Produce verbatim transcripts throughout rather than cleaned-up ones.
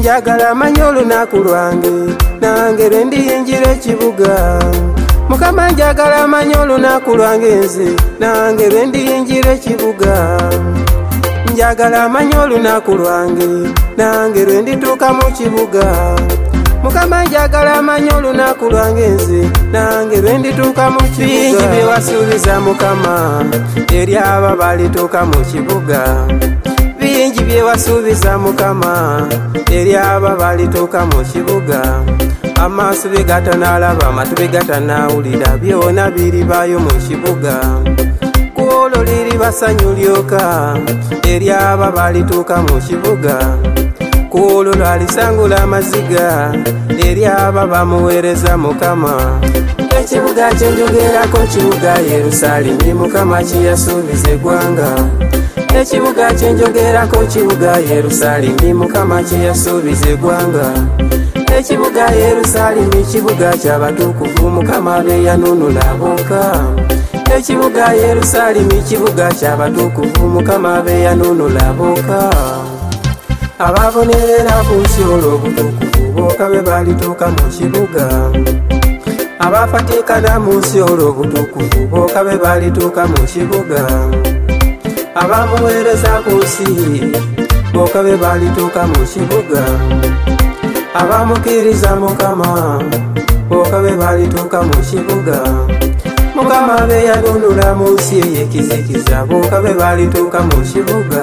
njagala manya olunaku lwange nange lwe ndiyingira ekibuga. Mukama njagala manya olunaku lwange nze nange lwe ndiyingira ekibuga. Njagala manya olunaku lwange nange lwe ndituuka mu kibuga. Mukama njagala manya olunaku lwange nze nange lwe ndituuka mu kibuga. Bingi bye wasuubiza Mukama eri abo balituuka mu kibuga. Bingi bye wasuubiza Mukama eri abo balituuka mu kibuga. Amaaso be gatanaalaba, amatu be gatanawulira, byonna biribayo mu kibuga. Kuolo liriba ssanyu lyoka eri abo balituuka mu kibuga. Kuolo lwalisangula amaziga eri abo bamuweereza Mukama. Ekibuga kye njogerako kibuga Yerusaalemi, Mukama kye yasuubiza eggwanga. Ekibuga kye njogerako kibuga Yerusaalemi, Mukama kye yasuubiza eggwanga. Ekibuga Yerusaalemi kibuga ky'abatukuvu, Mukama be yanunula aboka. Ekibuga Yerusaalemi kibuga ky'abatukuvu, Mukama be yanunula aboka. Ababonerera ku nsi olw'obutukuvu boka be balituuka mu kibuga. Abafatikana mu nsi olw'obutukuvu boka be balituuka mu kibuga. Abamuweereza ku nsi boka be balituuka mu kibuga. Abamukkiriza Mukama boka be balituuka mu kibuga. Mukama be yanunula mu nsi ey'ekizikiza boka be balituuka mu kibuga.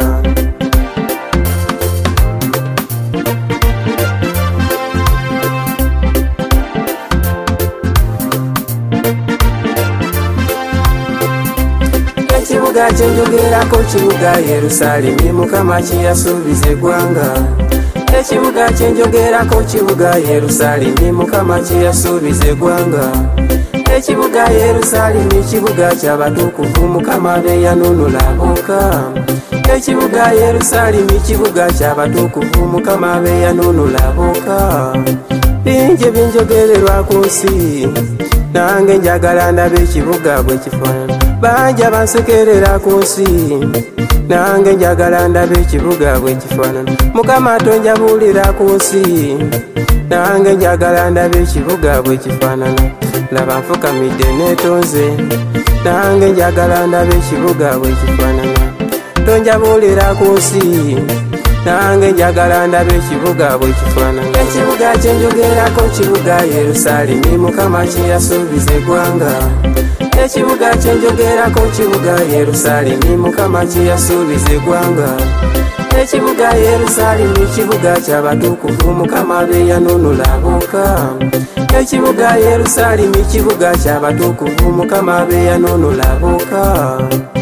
Ekibuga kye njogerako kibuga Yerusaalemi, Mukama kye yasuubiza eggwanga. Ekibuga kye njogerako kibuga Yerusaalemi, Mukama kye yasuubiza eggwanga. Ekibuga Yerusaalemi kibuga ky'abatukuvu, Mukama be yanunula aboka. Ekibuga Yerusaalemi kibuga ky'abatukuvu, Mukama be yanunula aboka. Bingi binjogererwa ku nsi nange njagala ndabe ekibuga bwe kifaanana. Bangi abansekerera ku nsi nange njagala ndabe ekibuga bwe kifaanana. Mukama tonjabuulira ku nsi nange njagala ndabe ekibuga bwe kifaanana. Laba nfukamidde neetonze nange njagala ndabe ekibuga bwe kifaanana. Tonjabuulira ku nsi nange njagala ndabe ekibuga bwe kifaanana. Ekibuga kye njogerako kibuga Yerusaalemi, Mukama kye yasuubiza eggwanga. Ekibuga kye njogerako kibuga Yerusaalemi, Mukama kye yasuubiza eggwanga. Ekibuga Yerusaalemi kibuga ky'abatukuvu, Mukama be yanunula aboka. Ekibuga Yerusaalemi kibuga ky'abatukuvu, Mukama be yanunula aboka.